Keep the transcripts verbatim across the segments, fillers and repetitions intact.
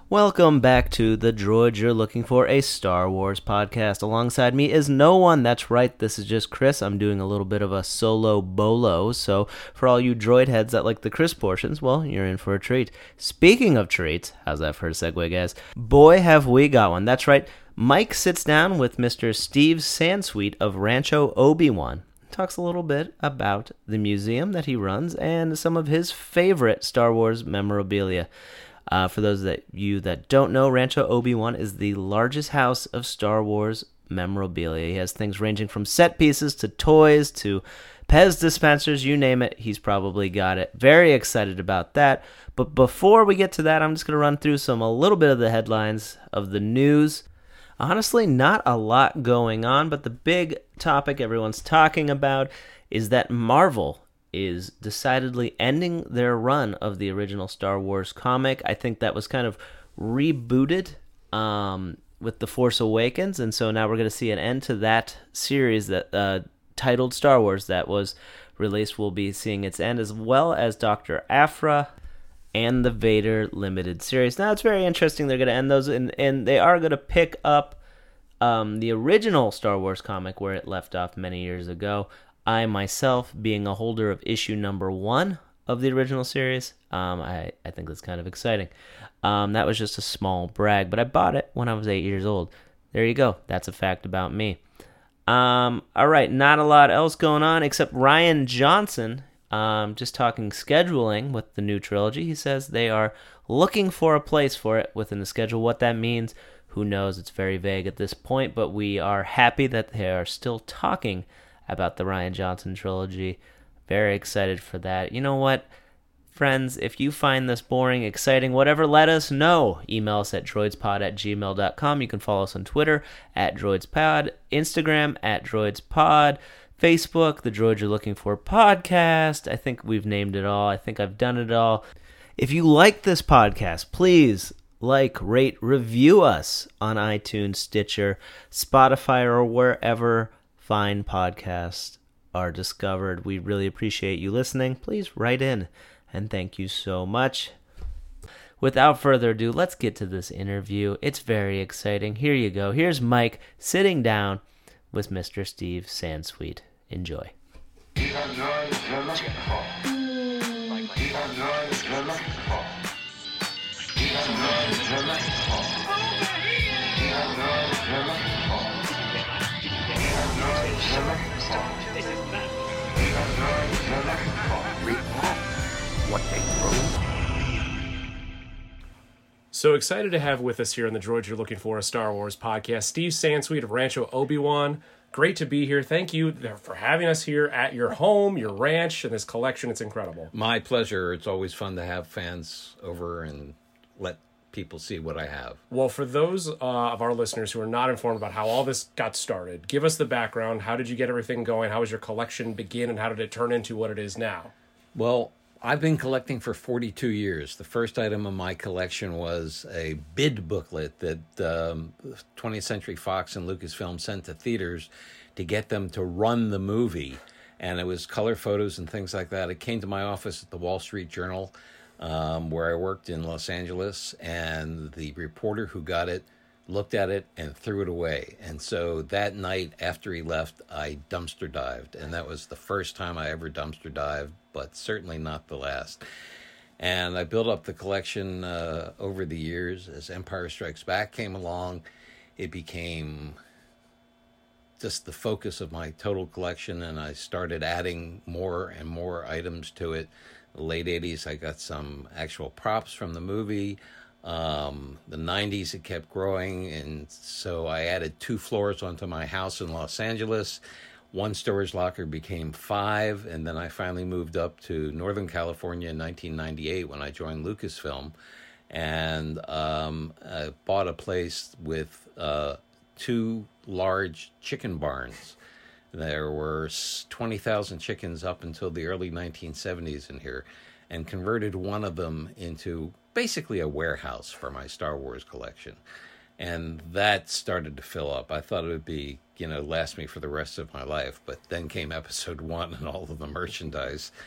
Welcome back to The Droid You're Looking For, a Star Wars podcast. Alongside me is no one. That's right, this is just Chris. I'm doing a little bit of a solo bolo, so for all you droid heads that like the Chris portions, well, you're in for a treat. Speaking of treats, how's that for a segue, guys? Boy, have we got one. That's right, Mike sits down with Mister Steve Sansweet of Rancho Obi-Wan. Talks a little bit about the museum that he runs and some of his favorite Star Wars memorabilia. Uh, for those that you that don't know, Rancho Obi-Wan is the largest house of Star Wars memorabilia. He has things ranging from set pieces to toys to Pez dispensers, you name it, he's probably got it. Very excited about that. But before we get to that, I'm just going to run through some a little bit of the headlines of the news. Honestly, not a lot going on, but the big topic everyone's talking about is that Marvel is decidedly ending their run of the original Star Wars comic. I think that was kind of rebooted um, with The Force Awakens, and so now we're going to see an end to that series that uh, titled Star Wars that was released. We'll be seeing its end, as well as Doctor Aphra and the Vader limited series. Now, it's very interesting they're going to end those, and, and they are going to pick up um, the original Star Wars comic where it left off many years ago. I, myself, being a holder of issue number one of the original series, um, I, I think that's kind of exciting. Um, that was just a small brag, but I bought it when I was eight years old. There you go. That's a fact about me. Um, all right, not a lot else going on except Rian Johnson, um, just talking scheduling with the new trilogy. He says they are looking for a place for it within the schedule. What that means, who knows? It's very vague at this point, but we are happy that they are still talking about the Rian Johnson trilogy. Very excited for that. You know what, friends, if you find this boring, exciting, whatever, let us know. Email us at droidspod at gmail dot com. You can follow us on Twitter at droidspod, Instagram at droidspod, Facebook, The Droid You're Looking For podcast. I think we've named it all. I think I've done it all. If you like this podcast, please like, rate, review us on iTunes, Stitcher, Spotify, or wherever fine podcasts are discovered. We really appreciate you listening. Please write in, and thank you so much. Without further ado, let's get to this interview. It's very exciting. Here you go. Here's Mike sitting down with Mister Steve Sansweet. Enjoy. What they So excited to have with us here on The Droid You're Looking For, a Star Wars podcast, Steve Sansweet of Rancho Obi-Wan. Great to be here. Thank you for having us here at your home, your ranch, and this collection. It's incredible. My pleasure. It's always fun to have fans over and let people see what I have. Well, for those uh, of our listeners who are not informed about how all this got started, give us the background. How did you get everything going? How was your collection begin, and how did it turn into what it is now? Well, I've been collecting for forty-two years. The first item of my collection was a bid booklet that um, twentieth Century Fox and Lucasfilm sent to theaters to get them to run the movie. And it was color photos and things like that. It came to my office at the Wall Street Journal, um, where I worked in Los Angeles, and the reporter who got it looked at it and threw it away. And so that night after he left, I dumpster dived. And that was the first time I ever dumpster dived, but certainly not the last. And I built up the collection uh, over the years. As Empire Strikes Back came along, it became just the focus of my total collection, and I started adding more and more items to it. The late eighties, I got some actual props from the movie. Um, the nineties, it kept growing, and so I added two floors onto my house in Los Angeles. One storage locker became five, and then I finally moved up to Northern California in nineteen ninety-eight when I joined Lucasfilm, and um, I bought a place with uh, two large chicken barns. There were twenty thousand chickens up until the early nineteen seventies in here, and converted one of them into basically a warehouse for my Star Wars collection. And that started to fill up. I thought it would be, you know, last me for the rest of my life. But then came episode one and all of the merchandise.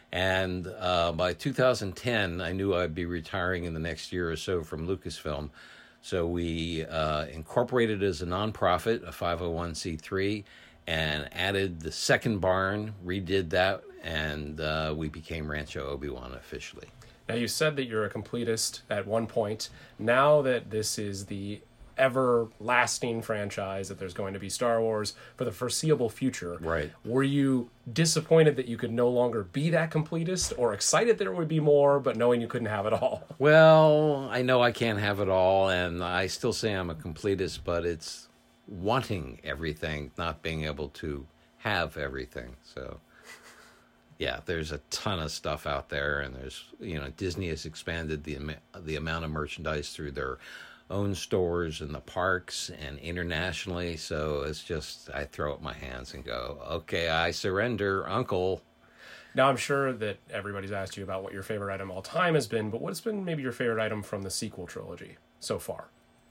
And uh, by two thousand ten, I knew I'd be retiring in the next year or so from Lucasfilm. So we uh, incorporated as a nonprofit, a five oh one c three, and added the second barn, redid that, and uh, we became Rancho Obi-Wan officially. Now, you said that you're a completist at one point. Now that this is the everlasting franchise, that there's going to be Star Wars for the foreseeable future, right? Were you disappointed that you could no longer be that completist, or excited there would be more, but knowing you couldn't have it all? Well, I know I can't have it all, and I still say I'm a completist, but it's wanting everything, not being able to have everything. So yeah, there's a ton of stuff out there, and there's, you know, Disney has expanded the the amount of merchandise through their own stores in the parks and internationally. So it's just, I throw up my hands and go, okay, I surrender, Uncle. Now, I'm sure that everybody's asked you about what your favorite item all time has been, but what's been maybe your favorite item from the sequel trilogy so far?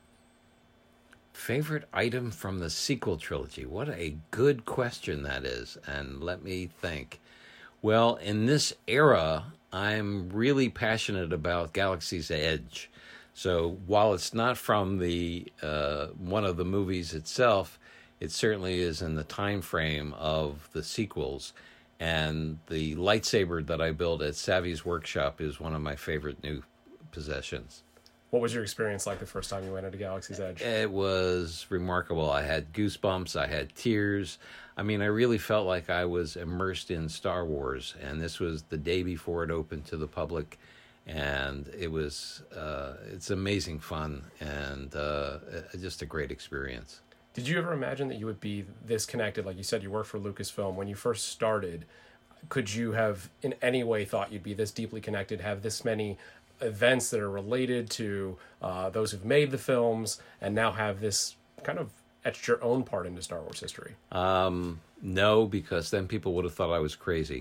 Favorite item from the sequel trilogy? What a good question that is. And let me think. Well, in this era, I'm really passionate about Galaxy's Edge. So while it's not from the uh, one of the movies itself, it certainly is in the time frame of the sequels. And the lightsaber that I built at Savvy's workshop is one of my favorite new possessions. What was your experience like the first time you went into Galaxy's Edge? It was remarkable. I had goosebumps. I had tears. I mean, I really felt like I was immersed in Star Wars. And this was the day before it opened to the public. And it was, uh, it's amazing fun and uh, just a great experience. Did you ever imagine that you would be this connected? Like you said, you worked for Lucasfilm. When you first started, could you have in any way thought you'd be this deeply connected, have this many events that are related to uh, those who've made the films, and now have this kind of etched your own part into Star Wars history? Um, no, because then people would have thought I was crazy.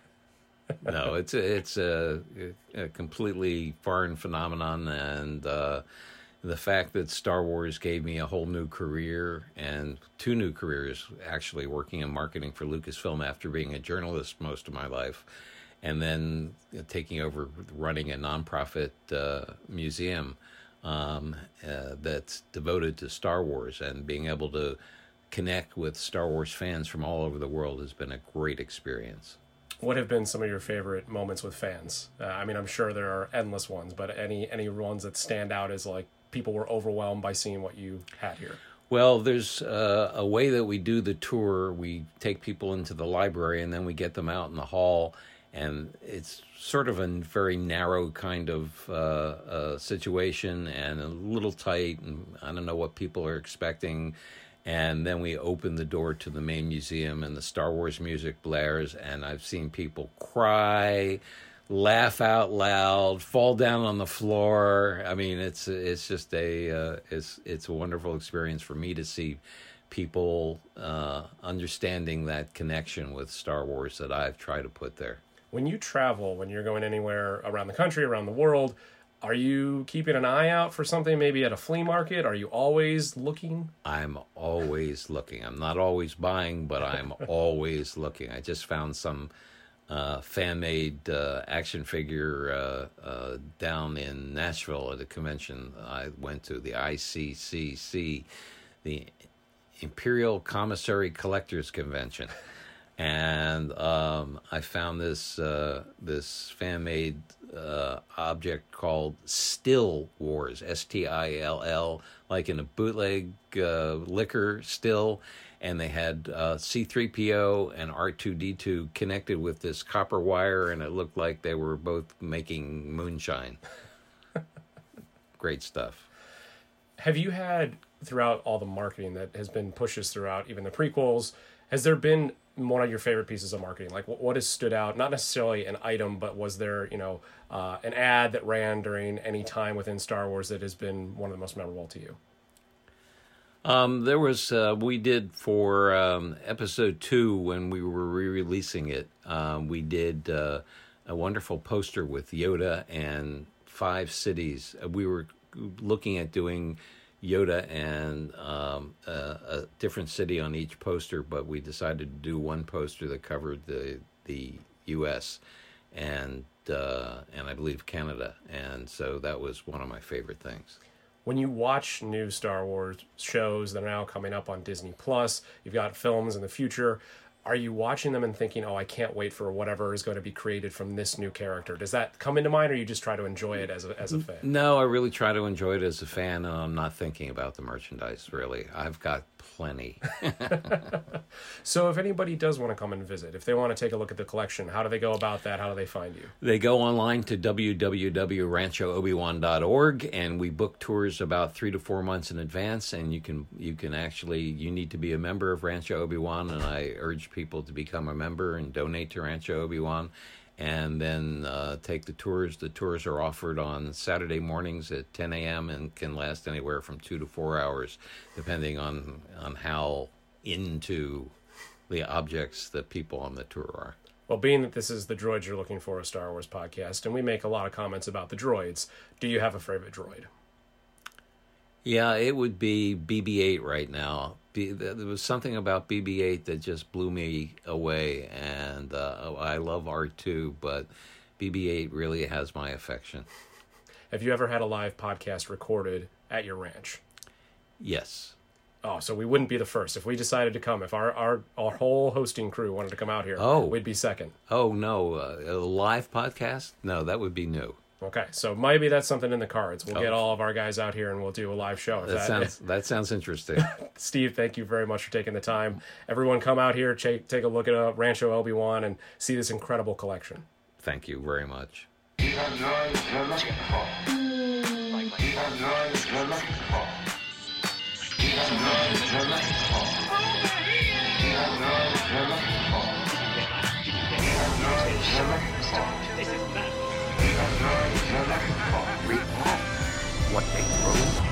No, it's a, it's a, a completely foreign phenomenon, and uh, the fact that Star Wars gave me a whole new career, and two new careers, actually, working in marketing for Lucasfilm after being a journalist most of my life, and then taking over running a nonprofit uh, museum um, uh, that's devoted to Star Wars, and being able to connect with Star Wars fans from all over the world has been a great experience. What have been some of your favorite moments with fans? Uh, I mean, I'm sure there are endless ones, but any any ones that stand out as like people were overwhelmed by seeing what you had here? Well, there's uh, a way that we do the tour. We take people into the library, and then we get them out in the hall, and it's sort of a very narrow kind of uh, uh, situation and a little tight, and I don't know what people are expecting. And then we open the door to the main museum, and the Star Wars music blares, and I've seen people cry, laugh out loud, fall down on the floor. I mean, it's it's just a uh, it's it's a wonderful experience for me to see people uh, understanding that connection with Star Wars that I've tried to put there. When you travel, when you're going anywhere around the country, around the world, are you keeping an eye out for something maybe at a flea market? Are you always looking? I'm always looking. I'm not always buying, but I'm always looking. I just found some uh, fan-made uh, action figure uh, uh, down in Nashville at a convention I went to, the I C C C, the Imperial Commissary Collectors Convention. And um, I found this uh, this fan-made uh, object called Still Wars, S T I L L, like in a bootleg uh, liquor still. And they had uh, C three P O and R two D two connected with this copper wire, and it looked like they were both making moonshine. Great stuff. Have you had, throughout all the marketing that has been pushes throughout, even the prequels, has there been one of your favorite pieces of marketing? Like, what has stood out? Not necessarily an item, but was there, you know, uh, an ad that ran during any time within Star Wars that has been one of the most memorable to you? Um, there was, uh, we did for um, episode two, when we were re-releasing it, um, we did uh, a wonderful poster with Yoda and five cities. We were looking at doing Yoda and um, a, a different city on each poster, but we decided to do one poster that covered the the U S and uh, and I believe Canada. And so that was one of my favorite things. When you watch new Star Wars shows that are now coming up on Disney Plus, you've got films in the future. Are you watching them and thinking, oh, I can't wait for whatever is going to be created from this new character? Does that come into mind, or you just try to enjoy it as a, as a fan? No, I really try to enjoy it as a fan, and I'm not thinking about the merchandise, really. I've got plenty. So if anybody does want to come and visit, if they want to take a look at the collection, how do they go about that? How do they find you? They go online to w w w dot rancho obi wan dot org, and we book tours about three to four months in advance, and you can you can actually, you need to be a member of Rancho Obi-Wan, and I urge people to become a member and donate to Rancho Obi-Wan, and then uh, take the tours. The tours are offered on Saturday mornings at ten a.m. and can last anywhere from two to four hours, depending on, on how into the objects that people on the tour are. Well, being that this is the Droids You're Looking For, a Star Wars podcast, and we make a lot of comments about the droids, do you have a favorite droid? Yeah, it would be B B eight right now. B- there was something about B B eight that just blew me away, and uh, I love R two, but B B eight really has my affection. Have you ever had a live podcast recorded at your ranch? Yes. Oh, so we wouldn't be the first. If we decided to come, if our, our, our whole hosting crew wanted to come out here, Oh. we'd be second. Oh, no, uh, a live podcast? No, that would be new. Okay, so maybe that's something in the cards. We'll Oh. get all of our guys out here and we'll do a live show. If That sounds that sounds interesting. Steve, thank you very much for taking the time. Everyone come out here, take, take a look at uh, Rancho Obi-Wan and see this incredible collection. Thank you very much. These are droids you're looking for. These are droids you're looking for. These are droids you're looking for. These are droids you're looking for. These are droids you're looking for. These are droids you're looking for. What they throw.